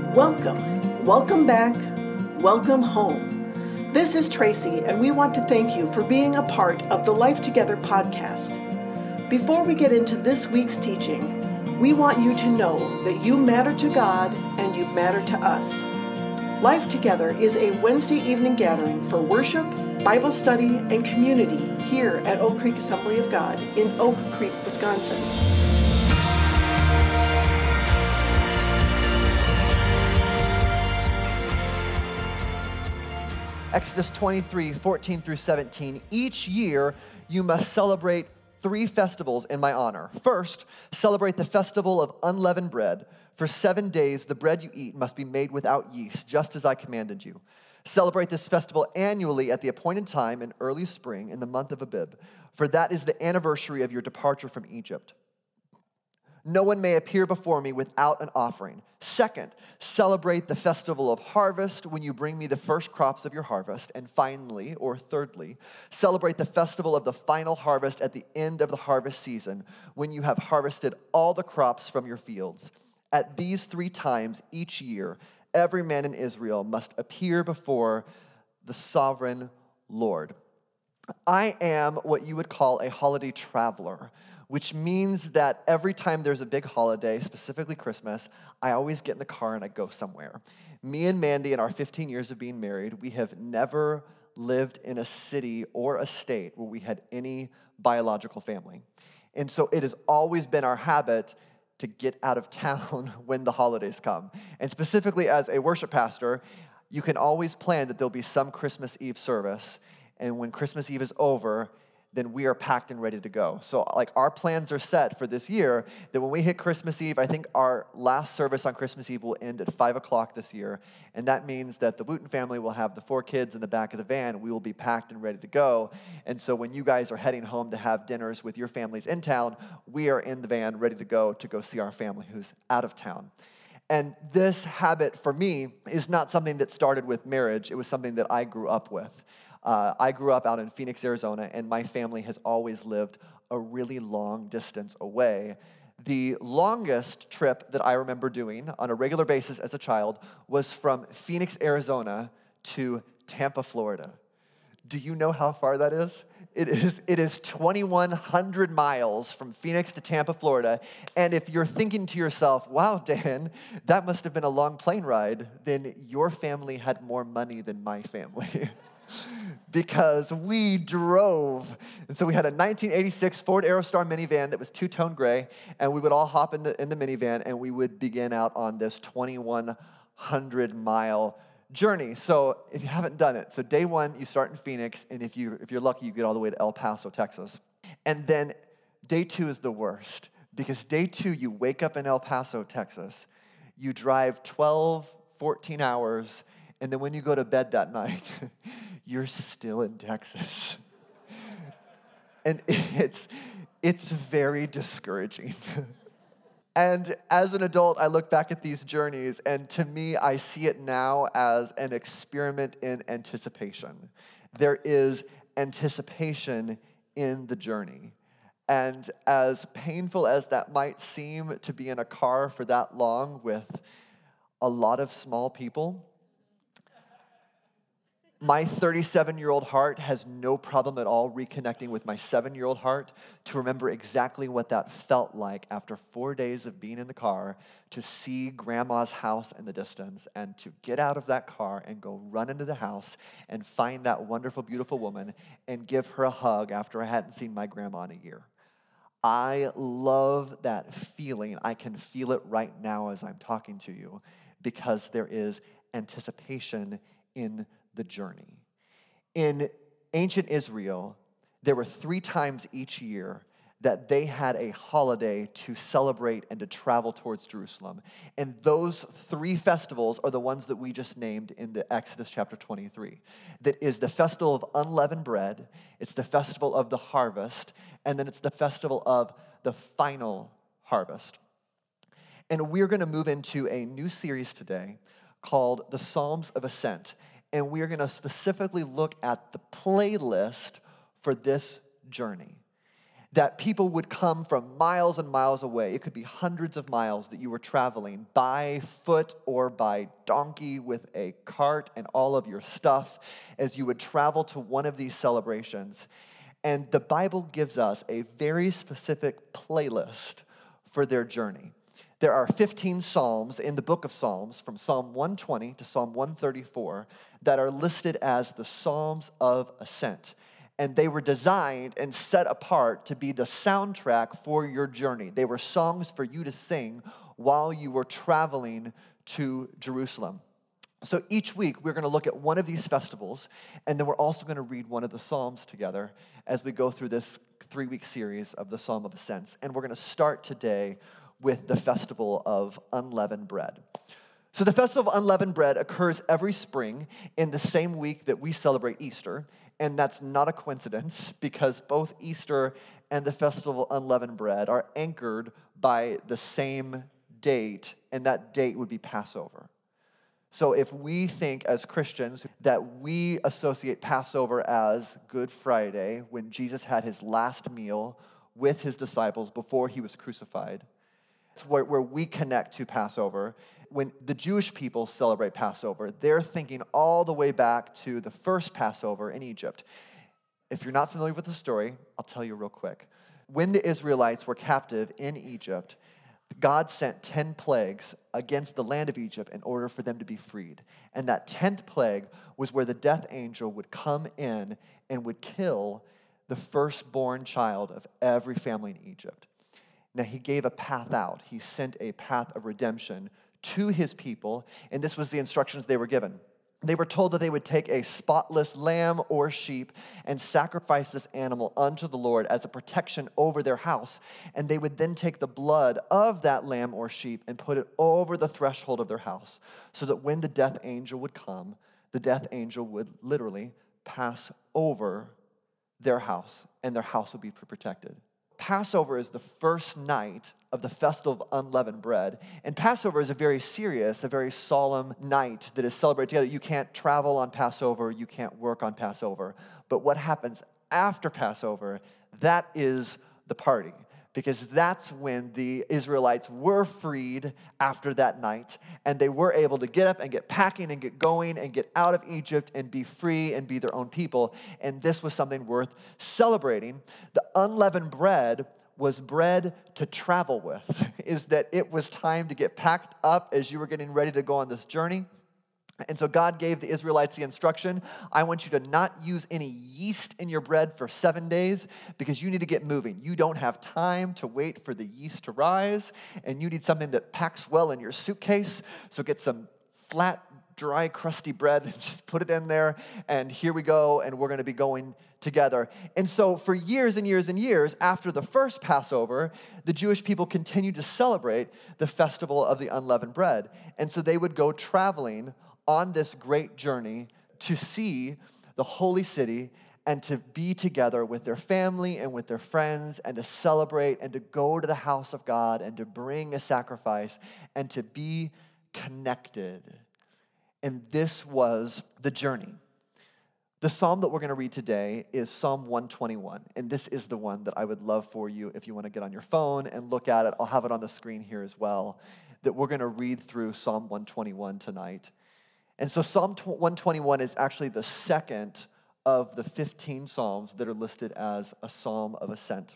Welcome back, welcome home. This is Tracy, and we want to thank you for being a part of the Life Together podcast. Before we get into this week's teaching, we want you to know that you matter to God and you matter to us. Life Together is a Wednesday evening gathering for worship, Bible study, and community here at Oak Creek Assembly of God in Oak Creek, Wisconsin. Exodus 23, 14 through 17. Each year, you must celebrate 3 festivals in my honor. First, celebrate the festival of unleavened bread. For 7 days, the bread you eat must be made without yeast, just as I commanded you. Celebrate this festival annually at the appointed time in early spring in the month of Abib, for that is the anniversary of your departure from Egypt. No one may appear before me without an offering. Second, celebrate the festival of harvest when you bring me the first crops of your harvest. And finally, or thirdly, celebrate the festival of the final harvest at the end of the harvest season when you have harvested all the crops from your fields. At these 3 times each year, every man in Israel must appear before the sovereign Lord. I am what you would call a holiday traveler, which means that every time there's a big holiday, specifically Christmas, I always get in the car and I go somewhere. Me and Mandy, in our 15 years of being married, we have never lived in a city or a state where we had any biological family. And so it has always been our habit to get out of town when the holidays come. And specifically as a worship pastor, you can always plan that there'll be some Christmas Eve service. And when Christmas Eve is over, then we are packed and ready to go. So our plans are set for this year that when we hit Christmas Eve, I think our last service on Christmas Eve will end at 5 o'clock this year. And that means that the Wooten family will have the 4 kids in the back of the van. We will be packed and ready to go. And so when you guys are heading home to have dinners with your families in town, we are in the van ready to go see our family who's out of town. And this habit for me is not something that started with marriage. It was something that I grew up with. I grew up out in Phoenix, Arizona, and my family has always lived a really long distance away. The longest trip that I remember doing on a regular basis as a child was from Phoenix, Arizona to Tampa, Florida. Do you know how far that is? It is 2,100 miles from Phoenix to Tampa, Florida. And if you're thinking to yourself, wow, Dan, that must have been a long plane ride, then your family had more money than my family. Because we drove. And so we had a 1986 Ford Aerostar minivan that was 2-tone gray, and we would all hop in the minivan, and we would begin out on this 2,100-mile journey. So if you haven't done it, so day 1, you start in Phoenix, and if you're lucky, you get all the way to El Paso, Texas. And then day 2 is the worst, because day 2, you wake up in El Paso, Texas, you drive 12, 14 hours, and then when you go to bed that night, you're still in Texas. And it's very discouraging. And as an adult, I look back at these journeys, and to me, I see it now as an experiment in anticipation. There is anticipation in the journey. And as painful as that might seem to be in a car for that long with a lot of small people, my 37-year-old heart has no problem at all reconnecting with my 7-year-old heart to remember exactly what that felt like after 4 days of being in the car to see grandma's house in the distance and to get out of that car and go run into the house and find that wonderful, beautiful woman and give her a hug after I hadn't seen my grandma in a year. I love that feeling. I can feel it right now as I'm talking to you because there is anticipation in the journey. In ancient Israel, there were 3 times each year that they had a holiday to celebrate and to travel towards Jerusalem. And those 3 festivals are the ones that we just named in the Exodus chapter 23. That is the festival of unleavened bread, it's the festival of the harvest, and then it's the festival of the final harvest. And we're going to move into a new series today called the Psalms of Ascent. And we are going to specifically look at the playlist for this journey. that people would come from miles and miles away. It could be hundreds of miles that you were traveling by foot or by donkey with a cart and all of your stuff as you would travel to one of these celebrations. And the Bible gives us a very specific playlist for their journey. There are 15 Psalms in the book of Psalms, from Psalm 120 to Psalm 134, that are listed as the Psalms of Ascent. And they were designed and set apart to be the soundtrack for your journey. They were songs for you to sing while you were traveling to Jerusalem. So each week, we're going to look at one of these festivals, and then we're also going to read one of the Psalms together as we go through this 3-week series of the Psalm of Ascents. And we're going to start today with the Festival of Unleavened Bread. So the Festival of Unleavened Bread occurs every spring in the same week that we celebrate Easter. And that's not a coincidence, because both Easter and the Festival of Unleavened Bread are anchored by the same date, and that date would be Passover. So if we think as Christians that we associate Passover as Good Friday, when Jesus had his last meal with his disciples before he was crucified, it's where we connect to Passover. When the Jewish people celebrate Passover, they're thinking all the way back to the first Passover in Egypt. If you're not familiar with the story, I'll tell you real quick. When the Israelites were captive in Egypt, God sent 10 plagues against the land of Egypt in order for them to be freed. And that 10th plague was where the death angel would come in and would kill the firstborn child of every family in Egypt. Now, he gave a path out. He sent a path of redemption to his people, and this was the instructions they were given. They were told that they would take a spotless lamb or sheep and sacrifice this animal unto the Lord as a protection over their house, and they would then take the blood of that lamb or sheep and put it over the threshold of their house, so that when the death angel would come, the death angel would literally pass over their house, and their house would be protected. Passover is the first night of the Festival of Unleavened Bread. And Passover is a very serious, a very solemn night that is celebrated together. You can't travel on Passover, you can't work on Passover. But what happens after Passover, that is the party. Because that's when the Israelites were freed after that night. And they were able to get up and get packing and get going and get out of Egypt and be free and be their own people. And this was something worth celebrating. The unleavened bread was bread to travel with, is that it was time to get packed up as you were getting ready to go on this journey. And so God gave the Israelites the instruction, I want you to not use any yeast in your bread for 7 days because you need to get moving. You don't have time to wait for the yeast to rise, and you need something that packs well in your suitcase. So get some flat, dry, crusty bread and just put it in there, and here we go, and we're going to be going together. And so for years and years and years after the first Passover, the Jewish people continued to celebrate the festival of the unleavened bread. And so they would go traveling on this great journey to see the holy city and to be together with their family and with their friends and to celebrate and to go to the house of God and to bring a sacrifice and to be connected. And this was the journey. The psalm that we're going to read today is Psalm 121, and this is the one that I would love for you if you want to get on your phone and look at it. I'll have it on the screen here as well, that we're going to read through Psalm 121 tonight. And so Psalm 121 is actually the second of the 15 psalms that are listed as a psalm of ascent.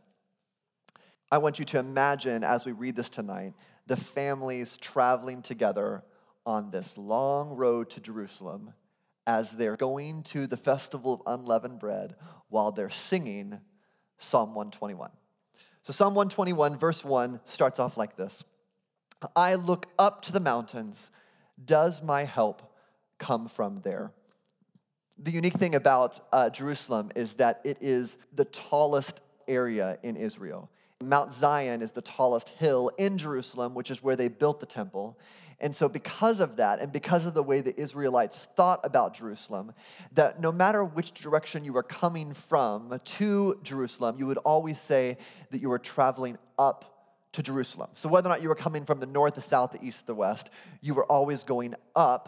I want you to imagine, as we read this tonight, the families traveling together on this long road to Jerusalem as they're going to the festival of unleavened bread while they're singing Psalm 121. So Psalm 121, verse 1 starts off like this. I look up to the mountains. Does my help come from there? The unique thing about Jerusalem is that it is the tallest area in Israel. Mount Zion is the tallest hill in Jerusalem, which is where they built the temple. And so because of that, and because of the way the Israelites thought about Jerusalem, that no matter which direction you were coming from to Jerusalem, you would always say that you were traveling up to Jerusalem. So whether or not you were coming from the north, the south, the east, the west, you were always going up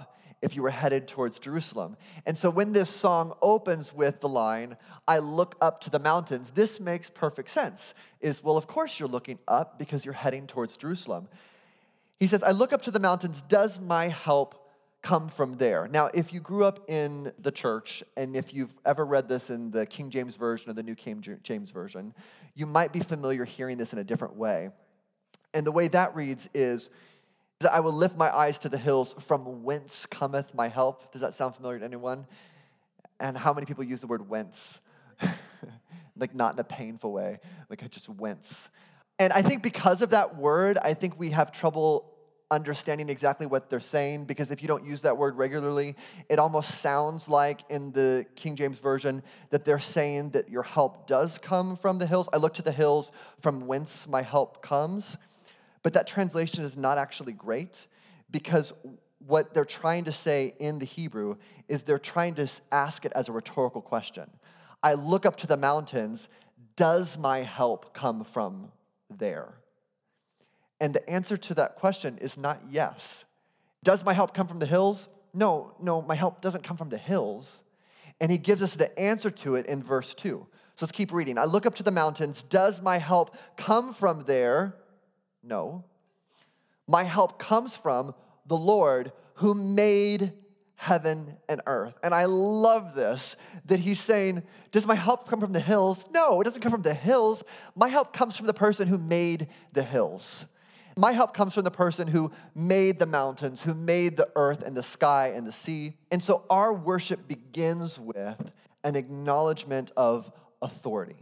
if you were headed towards Jerusalem. And so when this song opens with the line, I look up to the mountains, this makes perfect sense. Well, of course you're looking up because you're heading towards Jerusalem. He says, I look up to the mountains, does my help come from there? Now, if you grew up in the church, and if you've ever read this in the King James Version or the New King James Version, you might be familiar hearing this in a different way. And the way that reads is, that I will lift my eyes to the hills, from whence cometh my help. Does that sound familiar to anyone? And how many people use the word whence? Like not in a painful way, like just whence. And I think because of that word, I think we have trouble understanding exactly what they're saying, because if you don't use that word regularly, it almost sounds like in the King James Version that they're saying that your help does come from the hills. I look to the hills from whence my help comes. But that translation is not actually great, because what they're trying to say in the Hebrew is they're trying to ask it as a rhetorical question. I look up to the mountains, does my help come from there? And the answer to that question is not yes. Does my help come from the hills? No, my help doesn't come from the hills. And he gives us the answer to it in verse 2. So let's keep reading. I look up to the mountains. Does my help come from there? No. My help comes from the Lord who made heaven and earth. And I love this, that he's saying, does my help come from the hills? No, it doesn't come from the hills. My help comes from the person who made the hills. My help comes from the person who made the mountains, who made the earth and the sky and the sea. And so our worship begins with an acknowledgement of authority.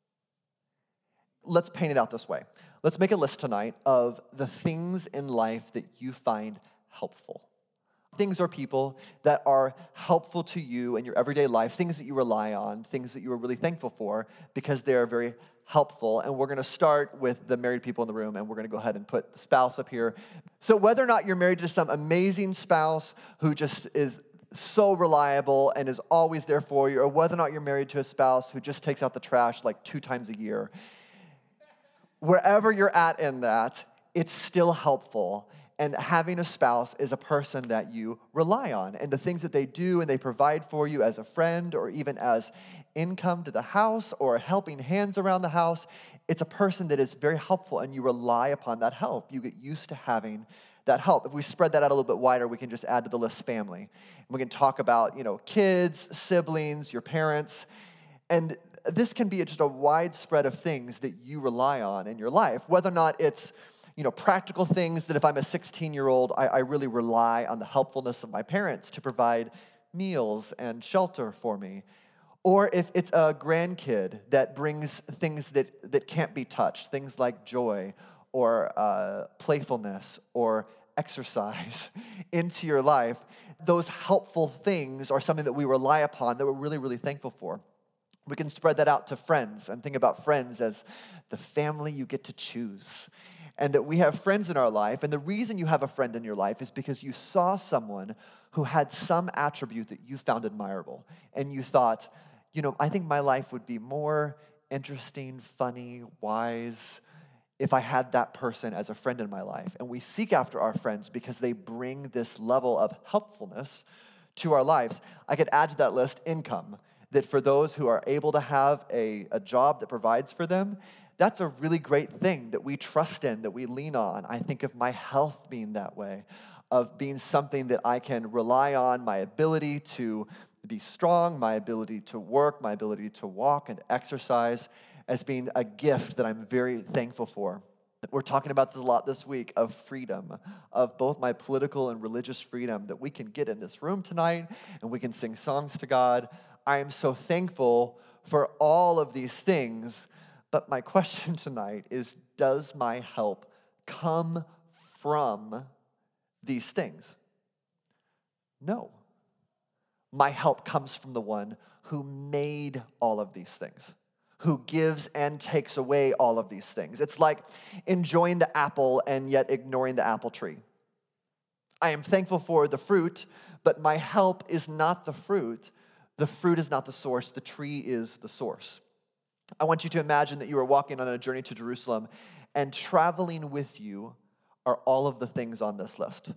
Let's paint it out this way. Let's make a list tonight of the things in life that you find helpful. Things or people that are helpful to you in your everyday life, things that you rely on, things that you are really thankful for because they are very helpful. And we're going to start with the married people in the room, and we're going to go ahead and put the spouse up here. So whether or not you're married to some amazing spouse who just is so reliable and is always there for you, or whether or not you're married to a spouse who just takes out the trash like 2 times a year, wherever you're at in that, it's still helpful. And having a spouse is a person that you rely on. And the things that they do and they provide for you as a friend, or even as income to the house or helping hands around the house, it's a person that is very helpful, and you rely upon that help. You get used to having that help. If we spread that out a little bit wider, we can just add to the list family. And we can talk about, kids, siblings, your parents. And this can be just a wide spread of things that you rely on in your life, whether or not it's practical things that if I'm a 16-year-old, I really rely on the helpfulness of my parents to provide meals and shelter for me. Or if it's a grandkid that brings things that can't be touched, things like joy or playfulness or exercise into your life, those helpful things are something that we rely upon that we're really, really thankful for. We can spread that out to friends and think about friends as the family you get to choose. And that we have friends in our life, and the reason you have a friend in your life is because you saw someone who had some attribute that you found admirable. And you thought, I think my life would be more interesting, funny, wise if I had that person as a friend in my life. And we seek after our friends because they bring this level of helpfulness to our lives. I could add to that list income, that for those who are able to have a job that provides for them, that's a really great thing that we trust in, that we lean on. I think of my health being that way, of being something that I can rely on, my ability to be strong, my ability to work, my ability to walk and exercise as being a gift that I'm very thankful for. We're talking about this a lot this week, of freedom, of both my political and religious freedom, that we can get in this room tonight and we can sing songs to God. I am so thankful for all of these things. But my question tonight is, does my help come from these things? No. My help comes from the one who made all of these things, who gives and takes away all of these things. It's like enjoying the apple and yet ignoring the apple tree. I am thankful for the fruit, but my help is not the fruit. The fruit is not the source. The tree is the source. I want you to imagine that you are walking on a journey to Jerusalem, and traveling with you are all of the things on this list.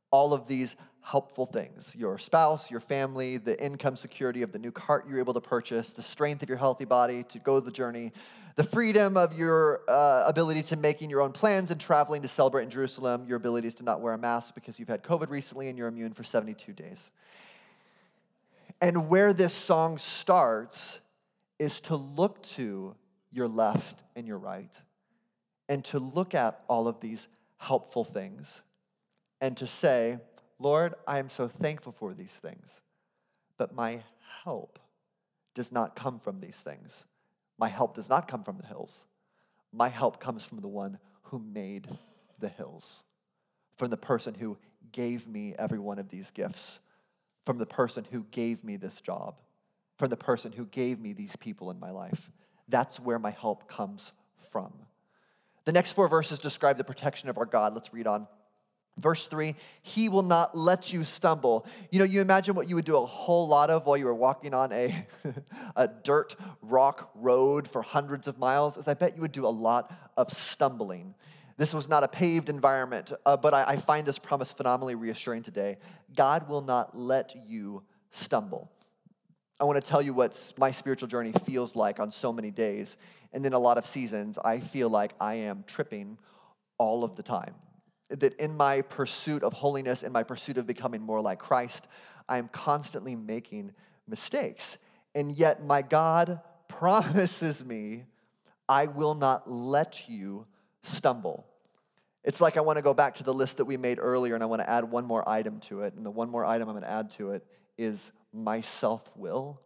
all of these helpful things: your spouse, your family, the income security of the new cart you're able to purchase, the strength of your healthy body to go the journey, the freedom of your ability to making your own plans and traveling to celebrate in Jerusalem, your abilities to not wear a mask because you've had COVID recently and you're immune for 72 days. And where this song starts is to look to your left and your right and to look at all of these helpful things and to say, Lord, I am so thankful for these things, but my help does not come from these things. My help does not come from the hills. My help comes from the one who made the hills, from the person who gave me every one of these gifts, from the person who gave me this job, from the person who gave me these people in my life. That's where my help comes from. The next 4 verses describe the protection of our God. Let's read on. Verse 3, he will not let you stumble. You know, you imagine what you would do a whole lot of while you were walking on a dirt rock road for hundreds of miles, is I bet you would do a lot of stumbling. This was not a paved environment, but I find this promise phenomenally reassuring today. God will not let you stumble. I want to tell you what my spiritual journey feels like on so many days. And in a lot of seasons, I feel like I am tripping all of the time. That in my pursuit of holiness, in my pursuit of becoming more like Christ, I am constantly making mistakes. And yet my God promises me, I will not let you stumble. It's like I want to go back to the list that we made earlier, and I want to add one more item to it. And the one more item I'm going to add to it is my self-will.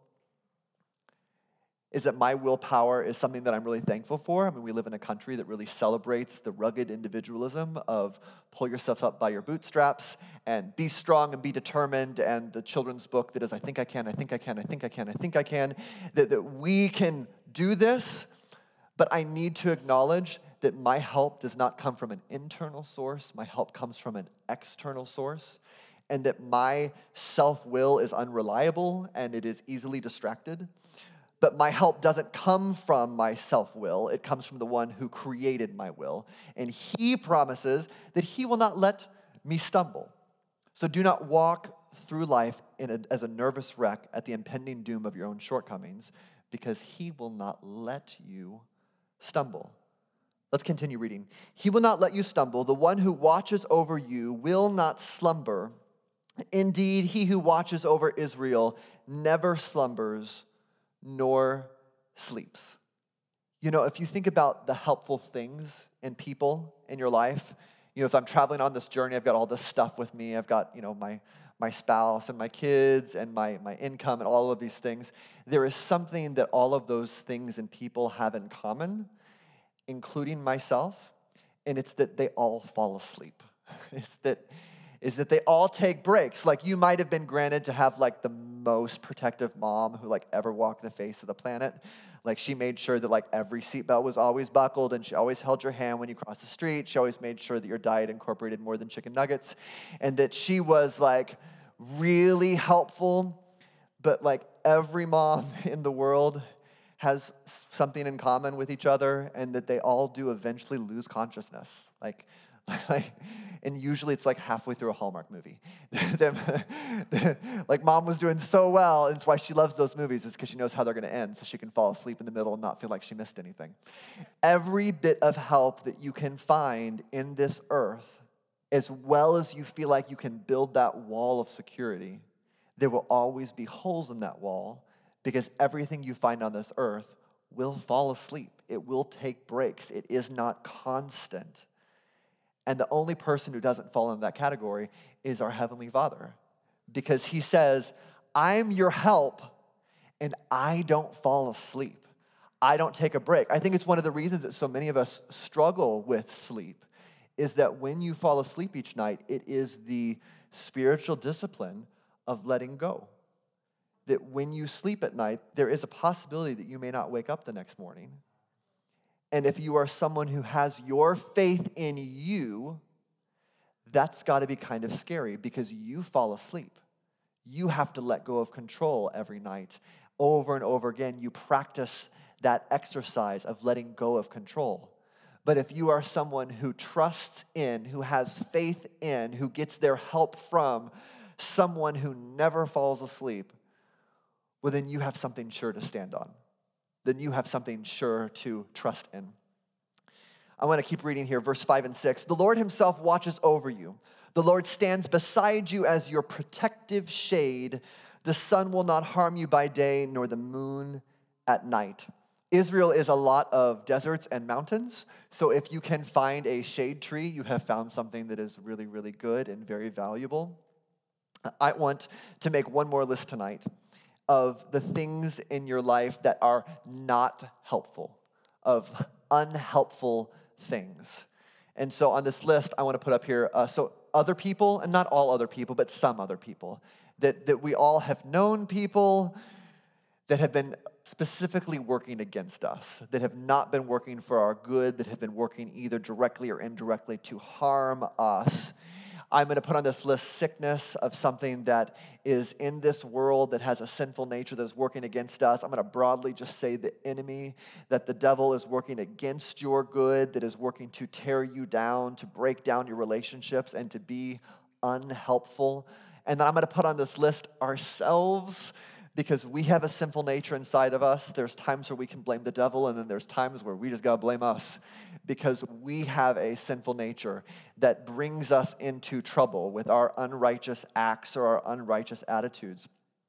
Is that my willpower is something that I'm really thankful for. I mean, we live in a country that really celebrates the rugged individualism of pull yourself up by your bootstraps and be strong and be determined, and the children's book that is, I think I can, I think I can, I think I can, I think I can, that we can do this, but I need to acknowledge that my help does not come from an internal source. My help comes from an external source, and that my self-will is unreliable and it is easily distracted. But my help doesn't come from my self-will. It comes from the one who created my will. And he promises that he will not let me stumble. So do not walk through life as a nervous wreck at the impending doom of your own shortcomings, because he will not let you stumble. Let's continue reading. He will not let you stumble. The one who watches over you will not slumber. Indeed, he who watches over Israel never slumbers nor sleeps. You know, if you think about the helpful things in people in your life, you know, if I'm traveling on this journey, I've got all this stuff with me. I've got, you know, my spouse and my kids and my income and all of these things. There is something that all of those things and people have in common, including myself, and it's that they all fall asleep. is that they all take breaks. Like, you might have been granted to have like the most protective mom who like ever walked the face of the planet. Like, she made sure that like every seatbelt was always buckled, and she always held your hand when you crossed the street. She always made sure that your diet incorporated more than chicken nuggets, and that she was like really helpful. But like every mom in the world has something in common with each other, and that they all do eventually lose consciousness. And usually it's like halfway through a Hallmark movie. Like, mom was doing so well, and it's why she loves those movies, is because she knows how they're going to end, so she can fall asleep in the middle and not feel like she missed anything. Every bit of help that you can find in this earth, as well as you feel like you can build that wall of security, there will always be holes in that wall, because everything you find on this earth will fall asleep. It will take breaks. It is not constant. And the only person who doesn't fall into that category is our Heavenly Father, because he says, I'm your help, and I don't fall asleep. I don't take a break. I think it's one of the reasons that so many of us struggle with sleep, is that when you fall asleep each night, it is the spiritual discipline of letting go. That when you sleep at night, there is a possibility that you may not wake up the next morning. And if you are someone who has your faith in you, that's got to be kind of scary, because you fall asleep. You have to let go of control every night. Over and over again, you practice that exercise of letting go of control. But if you are someone who trusts in, who has faith in, who gets their help from someone who never falls asleep, well, then you have something sure to stand on. Then you have something sure to trust in. I want to keep reading here, verse 5 and 6. The Lord himself watches over you. The Lord stands beside you as your protective shade. The sun will not harm you by day, nor the moon at night. Israel is a lot of deserts and mountains, so if you can find a shade tree, you have found something that is really, really good and very valuable. I want to make one more list tonight of the things in your life that are not helpful, of unhelpful things. And so on this list, I want to put up here, so other people, and not all other people, but some other people, that we all have known people that have been specifically working against us, that have not been working for our good, that have been working either directly or indirectly to harm us. I'm going to put on this list sickness of something that is in this world that has a sinful nature that is working against us. I'm going to broadly just say the enemy, that the devil is working against your good, that is working to tear you down, to break down your relationships, and to be unhelpful. And then I'm going to put on this list ourselves, because we have a sinful nature inside of us. There's times where we can blame the devil, and then there's times where we just gotta blame us, because we have a sinful nature that brings us into trouble with our unrighteous acts or our unrighteous attitudes.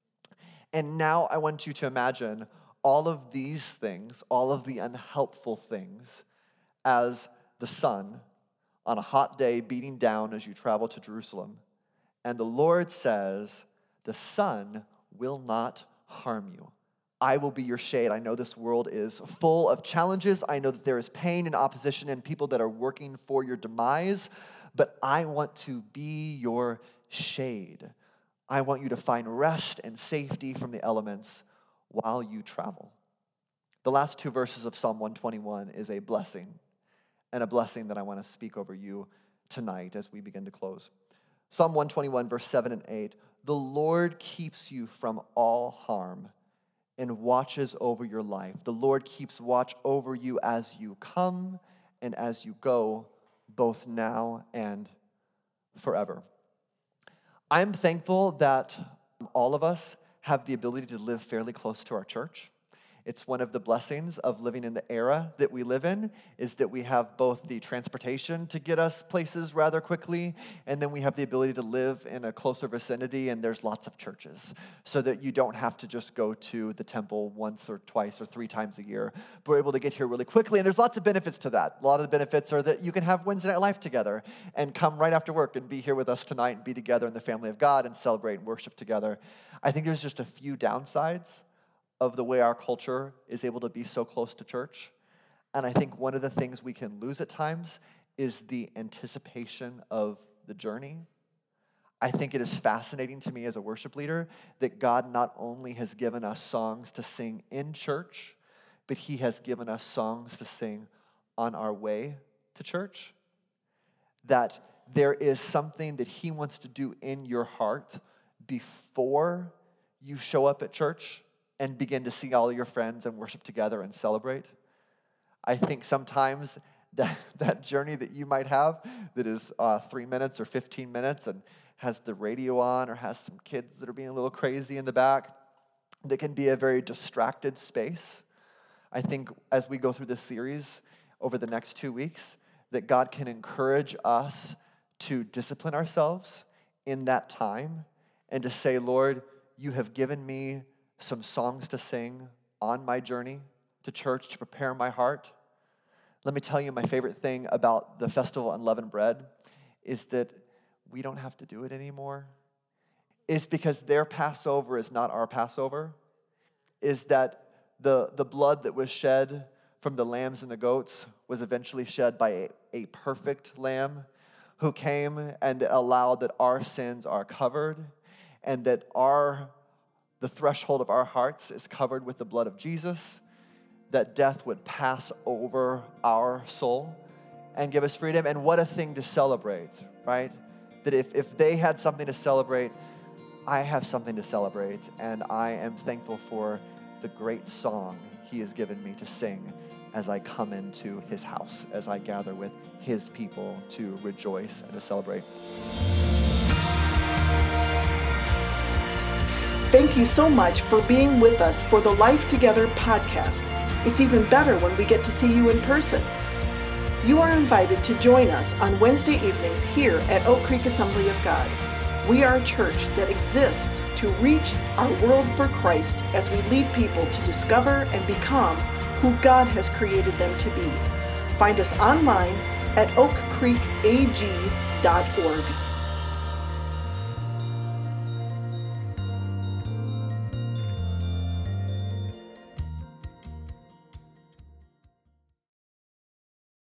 And now I want you to imagine all of these things, all of the unhelpful things, as the sun on a hot day beating down as you travel to Jerusalem. And the Lord says, the sun will not harm you. I will be your shade. I know this world is full of challenges. I know that there is pain and opposition and people that are working for your demise, but I want to be your shade. I want you to find rest and safety from the elements while you travel. The last two verses of Psalm 121 is a blessing, and a blessing that I want to speak over you tonight as we begin to close. Psalm 121, verse 7 and 8. The Lord keeps you from all harm and watches over your life. The Lord keeps watch over you as you come and as you go, both now and forever. I'm thankful that all of us have the ability to live fairly close to our church. It's one of the blessings of living in the era that we live in, is that we have both the transportation to get us places rather quickly, and then we have the ability to live in a closer vicinity, and there's lots of churches, so that you don't have to just go to the temple once or twice or 3 times a year. But we're able to get here really quickly, and there's lots of benefits to that. A lot of the benefits are that you can have Wednesday Night Life together and come right after work and be here with us tonight and be together in the family of God and celebrate and worship together. I think there's just a few downsides of the way our culture is able to be so close to church. And I think one of the things we can lose at times is the anticipation of the journey. I think it is fascinating to me as a worship leader that God not only has given us songs to sing in church, but he has given us songs to sing on our way to church. That there is something that he wants to do in your heart before you show up at church and begin to see all of your friends and worship together and celebrate. I think sometimes that journey that you might have that is 3 minutes or 15 minutes and has the radio on or has some kids that are being a little crazy in the back, that can be a very distracted space. I think as we go through this series over the next 2 weeks, that God can encourage us to discipline ourselves in that time and to say, Lord, you have given me some songs to sing on my journey to church to prepare my heart. Let me tell you, my favorite thing about the Festival of Unleavened Bread is that we don't have to do it anymore. It's because their Passover is not our Passover. Is that the blood that was shed from the lambs and the goats was eventually shed by a perfect lamb who came and allowed that our sins are covered and that the threshold of our hearts is covered with the blood of Jesus, that death would pass over our soul and give us freedom. And what a thing to celebrate, right? That if they had something to celebrate, I have something to celebrate, and I am thankful for the great song he has given me to sing as I come into his house, as I gather with his people to rejoice and to celebrate. Thank you so much for being with us for the Life Together podcast. It's even better when we get to see you in person. You are invited to join us on Wednesday evenings here at Oak Creek Assembly of God. We are a church that exists to reach our world for Christ as we lead people to discover and become who God has created them to be. Find us online at oakcreekag.org.